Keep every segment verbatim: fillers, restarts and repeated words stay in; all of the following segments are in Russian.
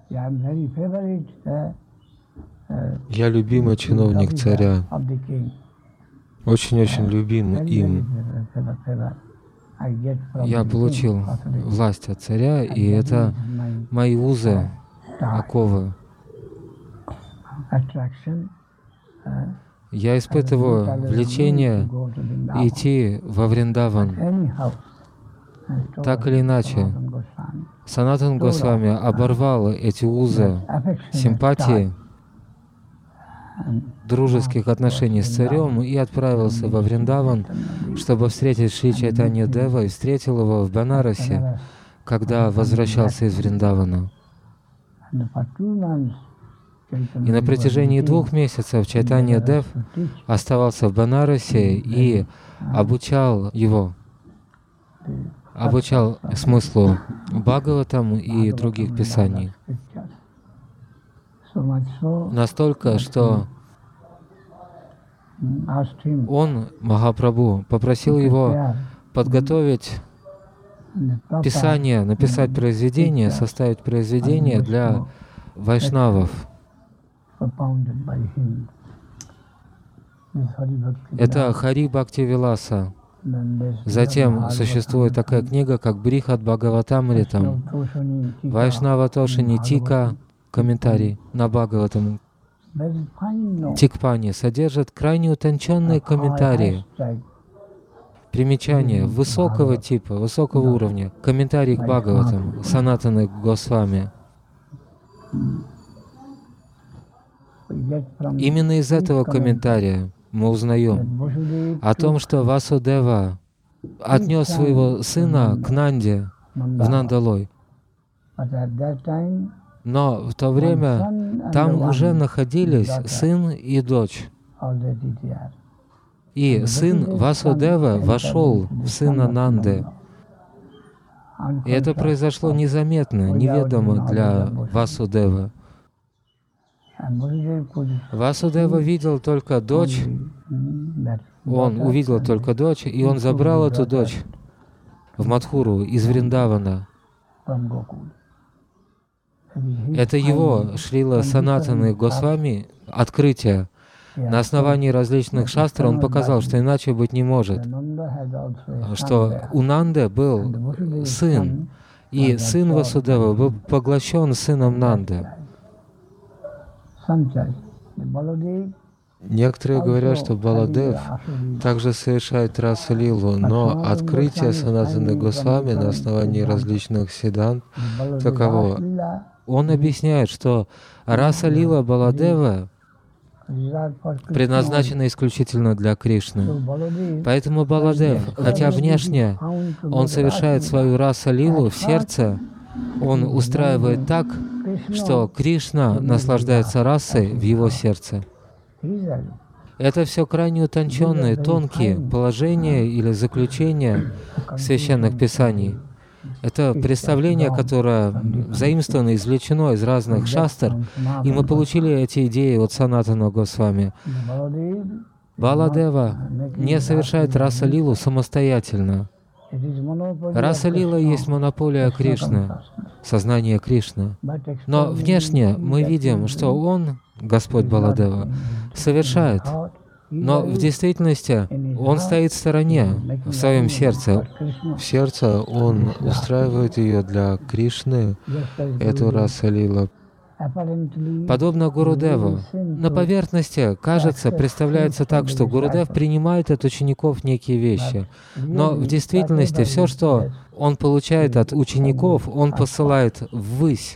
Я любимый чиновник царя, очень-очень любим им. Я получил власть от царя, и это мои узы, оковы. Я испытываю влечение идти во Вриндаван. Так или иначе, Санатан Госвами оборвал эти узы симпатии, дружеских отношений с царем и отправился во Вриндаван, чтобы встретить Шри Чайтанья Дева, и встретил его в Банарасе, когда возвращался из Вриндавана. И на протяжении двух месяцев Чайтанья Дев оставался в Банарасе и обучал его, обучал смыслу Бхагаватам и других писаний. Настолько, что он, Махапрабху, попросил его подготовить писание, написать произведение, составить произведение для вайшнавов. Это Хари Бхакти Виласа. Затем существует такая книга, как Брихат Бхагаватамритам, Вайшнава Тошини Тика, комментарий на Бхагаватам. Тикпани содержит крайне утонченные комментарии, примечания высокого типа, высокого уровня, комментарий к Бхагаватам, Санатаны Госвами. Именно из этого комментария мы узнаем о том, что Васудева отнес своего сына к Нанде, в Нандалой. Но в то время там уже находились сын и дочь. И сын Васудева вошел в сына Нанды. И это произошло незаметно, неведомо для Васудева. Васудева видел только дочь, он увидел только дочь, и он забрал эту дочь в Мадхуру из Вриндавана. Это его, Шрила Санатаны Госвами, открытие. На основании различных шастр он показал, что иначе быть не может, что у Нанды был сын, и сын Васудева был поглощен сыном Нанды. Некоторые говорят, что Баладев также совершает раса-лилу, но открытие Санатаны Госвами на основании различных сидант таково. Он объясняет, что раса-лила Баладева предназначена исключительно для Кришны. Поэтому Баладев, хотя внешне он совершает свою раса-лилу в сердце, он устраивает так, что Кришна наслаждается расой в его сердце. Это все крайне утонченные, тонкие положения или заключения священных писаний. Это представление, которое заимствовано, извлечено из разных шастр, и мы получили эти идеи от Санатана Госвами. Баладева не совершает раса-лилу самостоятельно. Раса-лила есть монополия Кришны, сознание Кришны. Но внешне мы видим, что он, Господь Баладева, совершает. Но в действительности он стоит в стороне, в своем сердце. В сердце он устраивает ее для Кришны, эту раса-лила. Подобно Гурудеву. На поверхности, кажется, представляется так, что Гурудев принимает от учеников некие вещи. Но в действительности все, что он получает от учеников, он посылает ввысь,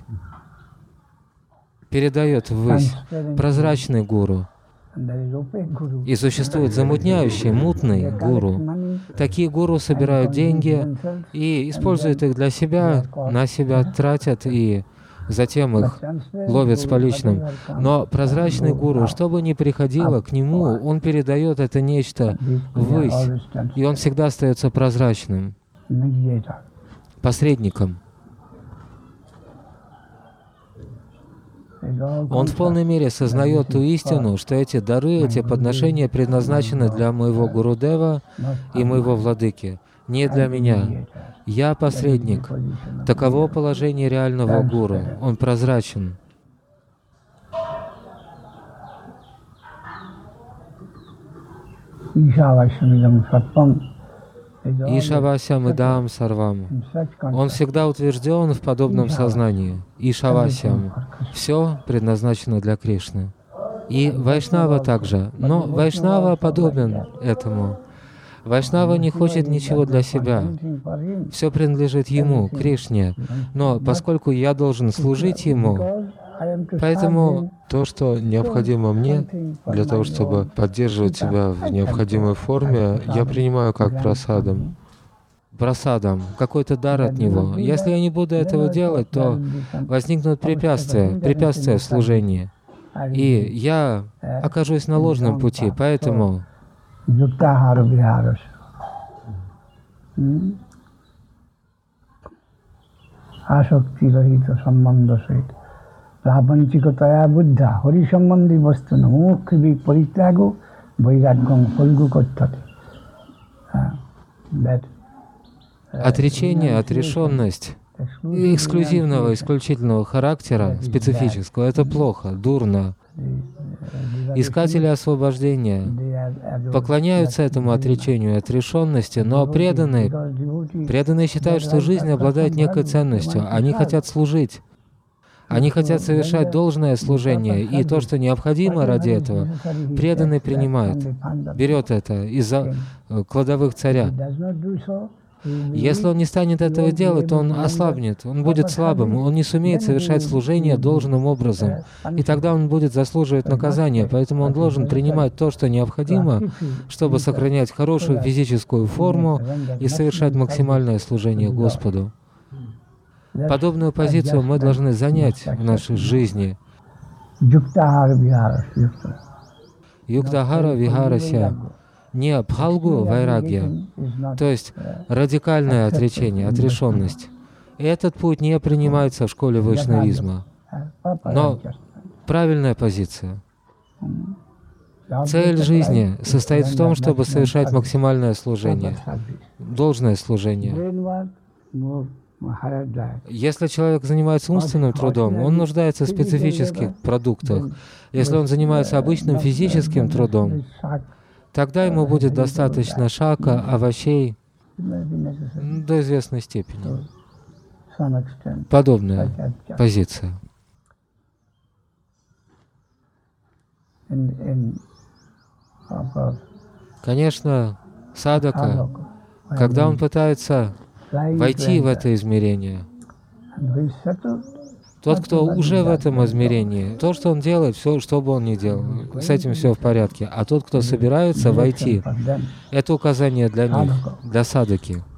передает ввысь. Прозрачный гуру. И существует замутняющий, мутный гуру. Такие гуру собирают деньги и используют их для себя, на себя тратят и затем их ловят с поличным. Но прозрачный гуру, что бы ни приходило к нему, он передает это нечто ввысь, и он всегда остается прозрачным, посредником. Он в полной мере сознает ту истину, что эти дары, эти подношения предназначены для моего Гурудева и моего Владыки. не для меня. Я посредник. Таково положение реального гуру. Он прозрачен. Ишавасям идам сарвам. Он всегда утвержден в подобном сознании. Ишавасям. Все предназначено для Кришны. И Вайшнава также. Но Вайшнава подобен этому. Вайшнава не хочет ничего для себя. Все принадлежит Ему, Кришне. Но поскольку я должен служить Ему, поэтому то, что необходимо мне для того, чтобы поддерживать себя в необходимой форме, я принимаю как прасадам. Прасадам, какой-то дар от Него. Если я не буду этого делать, то возникнут препятствия, препятствия в служении. И я окажусь на ложном пути, поэтому Prabhanchikataya buddha, hari sambandhi vastuna, mukhi parityago, vairagam falgu kottati. Отречение, отрешенность эксклюзивного, исключительного характера, специфического, это плохо, дурно. Искатели освобождения поклоняются этому отречению и отрешенности, но преданные, преданные считают, что жизнь обладает некой ценностью, они хотят служить. Они хотят совершать должное служение, и то, что необходимо ради этого, преданный принимает, берет это из-за кладовых царя. Если он не станет этого делать, то он ослабнет, он будет слабым, он не сумеет совершать служение должным образом, и тогда он будет заслуживать наказания, поэтому он должен принимать то, что необходимо, чтобы сохранять хорошую физическую форму и совершать максимальное служение Господу. Подобную позицию мы должны занять в нашей жизни. Юктахара вихарася, не бхалгу вайрагья, то есть радикальное отречение, отрешенность. Этот путь не принимается в школе вайшнавизма, но правильная позиция. Цель жизни состоит в том, чтобы совершать максимальное служение, должное служение. Если человек занимается умственным трудом, он нуждается в специфических продуктах. Если он занимается обычным физическим трудом, тогда ему будет достаточно шака, овощей до известной степени. Подобная позиция. Конечно, садака, когда он пытается войти в это измерение, тот, кто уже в этом измерении, то, что он делает, все, что бы он ни делал, с этим все в порядке. А тот, кто собирается войти, это указание для них, для садаки.